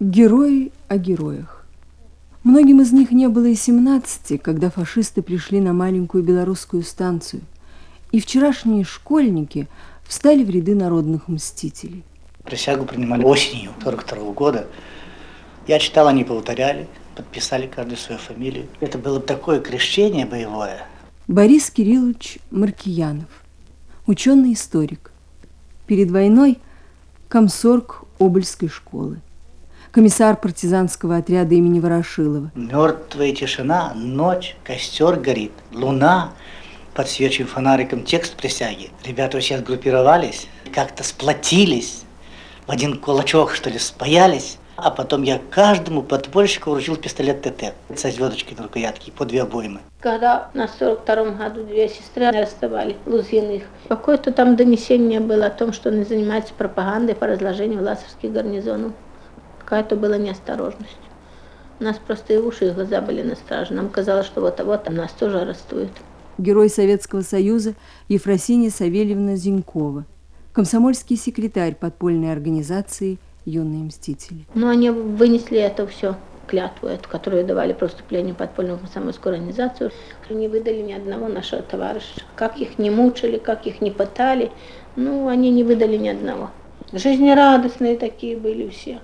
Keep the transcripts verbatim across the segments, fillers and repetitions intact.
Герои о героях. Многим из них не было и семнадцати, когда фашисты пришли на маленькую белорусскую станцию, и вчерашние школьники встали в ряды народных мстителей. Присягу принимали осенью сорок второго года. Я читал, они повторяли, подписали каждую свою фамилию. Это было такое крещение боевое. Борис Кириллович Маркиянов, ученый-историк. Перед войной комсорг Обольской школы, комиссар партизанского отряда имени Ворошилова. Мертвая тишина, ночь, костер горит, луна, подсвечиваем фонариком текст присяги. Ребята все сгруппировались, как-то сплотились, в один кулачок, что ли, спаялись. А потом я каждому подпольщику вручил пистолет ТТ со звездочкой на рукоятке, по две обоймы. Когда на сорок втором году две сестры арестовали Лузиных, какое-то там донесение было о том, что они занимаются пропагандой по разложению власовских гарнизонов. Какая-то была неосторожность. У нас просто и уши, и глаза были на страже. Нам казалось, что вот-вот нас тоже арестуют. Герой Советского Союза Ефросинья Савельевна Зинькова, комсомольский секретарь подпольной организации «Юные мстители». Но они вынесли это все, клятву эту, которую давали про вступление в подпольную комсомольскую организацию. Не выдали ни одного нашего товарища. Как их не мучили, как их не пытали, ну, они не выдали ни одного. Жизнерадостные такие были все.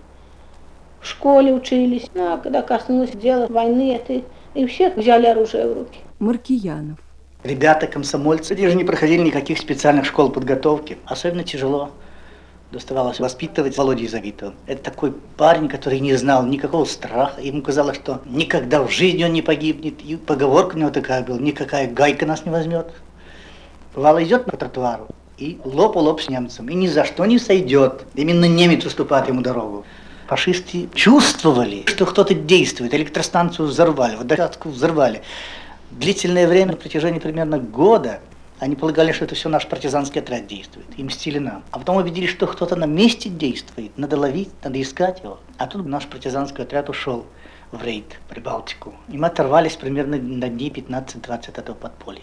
В школе учились. Ну, а когда коснулось дела войны, это и всех взяли оружие в руки. Маркиянов. Ребята, комсомольцы, они же не проходили никаких специальных школ подготовки. Особенно тяжело доставалось воспитывать Володю Язовитова. Это такой парень, который не знал никакого страха. Ему казалось, что никогда в жизни он не погибнет. И поговорка у него такая была: никакая гайка нас не возьмет. Бывало, идет по тротуару и лоб о лоб с немцем. И ни за что не сойдет. Именно немец уступает ему дорогу. Фашисты чувствовали, что кто-то действует. Электростанцию взорвали, водорядку взорвали. Длительное время, на протяжении примерно года, они полагали, что это все наш партизанский отряд действует, и мстили нам. А потом увидели, что кто-то на месте действует, надо ловить, надо искать его. А тут наш партизанский отряд ушел в рейд, в Прибалтику. И мы оторвались примерно на дней пятнадцать-двадцать от этого подполья.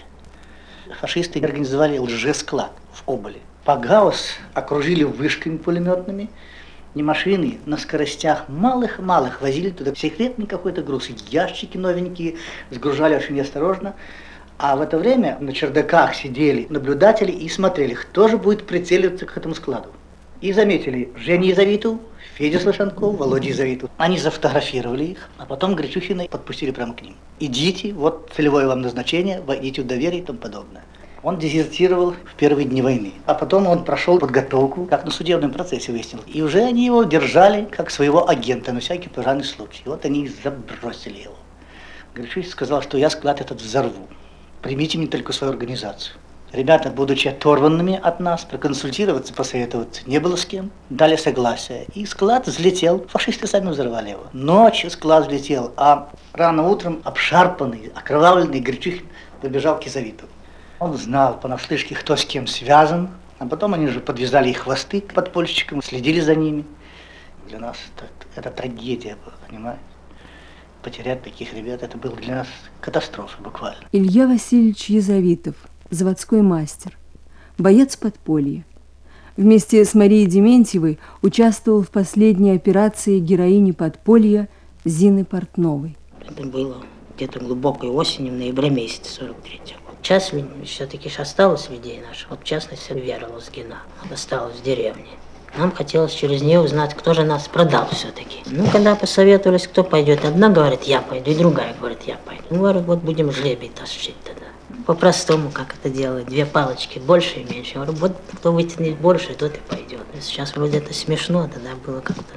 Фашисты организовали лжесклад в Оболе. Пагаус окружили вышками пулеметными. Не машины, на скоростях малых-малых возили туда секретный какой-то груз. Ящики новенькие сгружали очень осторожно. А в это время на чердаках сидели наблюдатели и смотрели, кто же будет прицеливаться к этому складу. И заметили Женю Язовиту, Федю Слышанкову, Володю Язовиту. Они зафотографировали их, а потом Грачухина подпустили прямо к ним. Идите, вот целевое вам назначение, войдите в доверие и тому подобное. Он дезертировал в первые дни войны. А потом он прошел подготовку, как на судебном процессе выяснил. И уже они его держали как своего агента на всякий пожарный случай. Вот они и забросили его. Грачухин сказал, что я склад этот взорву. Примите мне только свою организацию. Ребята, будучи оторванными от нас, проконсультироваться, посоветоваться не было с кем. Дали согласие. И склад взлетел. Фашисты сами взорвали его. Ночью склад взлетел, а рано утром обшарпанный, окровавленный Грачухин побежал к Язовиту. Он знал понаслышке, кто с кем связан, а потом они же подвязали их хвосты к подпольщикам, следили за ними. Для нас это, это трагедия была, понимаете? Потерять таких ребят, это было для нас катастрофа буквально. Илья Васильевич Язовитов, заводской мастер, боец подполья. Вместе с Марией Дементьевой участвовал в последней операции героини подполья Зины Портновой. Это было где-то глубокой осенью, в ноябре месяце сорок третьего. Часть все-таки осталось людей наших, вот в частности Вера Лузгина, осталась в деревне. Нам хотелось через нее узнать, кто же нас продал все-таки. Ну, когда посоветовались, кто пойдет, одна говорит, я пойду, и другая говорит, я пойду. Ну, говорю, вот будем жребий тащить тогда. По-простому, как это делать, две палочки, больше и меньше. Я говорю, вот кто вытянет больше, тот и пойдет. Сейчас вроде это смешно, а тогда было как-то...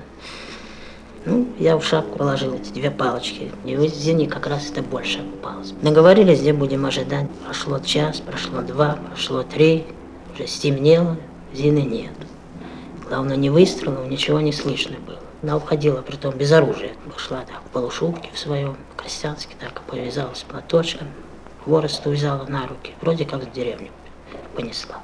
Ну, я в шапку положил эти две палочки, и в Зине как раз это больше окупалось. Договорились, где будем ожидать. Прошло час, прошло два, прошло три, уже стемнело, Зины нет. Главное, ни выстрелов, ничего не слышно было. Она уходила, притом без оружия. Пошла так в полушубке в своем, крестьянски, так повязалась платочком, хворост взяла на руки, вроде как в деревню понесла.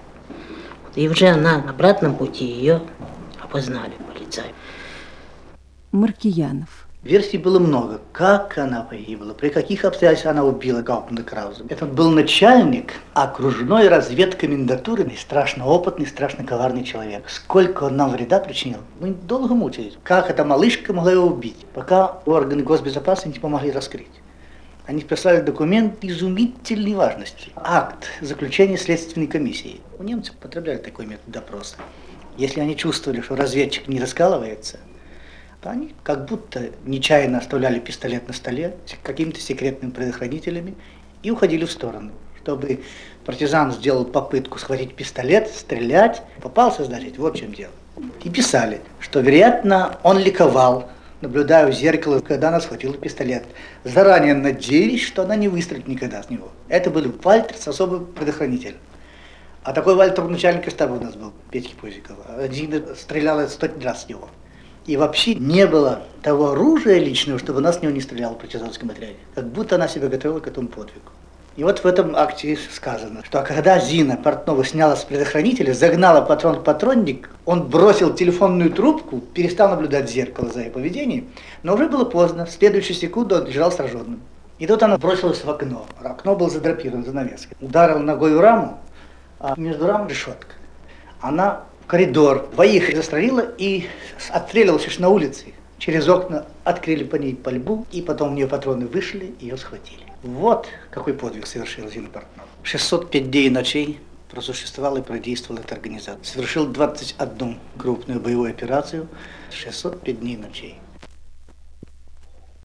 И уже на обратном пути ее опознали полицаи. Маркиянов. Версий было много. Как она погибла, при каких обстоятельствах она убила Гауптмана Крауза. Это был начальник окружной разведкомендатуры, страшно опытный, страшно коварный человек. Сколько он нам вреда причинил, мы долго мучились. Как эта малышка могла его убить, пока органы госбезопасности не помогли раскрыть. Они прислали документ изумительной важности. Акт заключения следственной комиссии. У немцев потребляли такой метод допроса. Если они чувствовали, что разведчик не раскалывается, то они как будто нечаянно оставляли пистолет на столе с какими-то секретными предохранителями и уходили в сторону, чтобы партизан сделал попытку схватить пистолет, стрелять, попался, значит, вот в чем дело. И писали, что, вероятно, он ликовал, наблюдая в зеркало, когда она схватила пистолет, заранее надеясь, что она не выстрелит никогда с него. Это был Вальтер с особым предохранителем. А такой Вальтер начальника штаба у нас был, Петьки Пузикова. Один стрелял сто раз с него. И вообще не было того оружия личного, чтобы она с него не стреляла в партизанском отряде. Как будто она себя готовила к этому подвигу. И вот в этом акте сказано, что когда Зина Портнова сняла с предохранителя, загнала патрон в патронник, он бросил телефонную трубку, перестал наблюдать в зеркало за ее поведением, но уже было поздно, в следующую секунду он лежал сраженным. И тут она бросилась в окно. Окно было задрапировано занавеской. Ударила ногой в раму, а между рамой решетка. Она в коридор двоих застрелила и отстреливалась уж на улице. Через окна открыли по ней пальбу, и потом у нее патроны вышли, и ее схватили. Вот какой подвиг совершила Зина Портнова. шестьсот пять дней и ночей просуществовала и продействовала эта организация. Совершил двадцать одну крупную боевую операцию, шестьсот пять дней и ночей.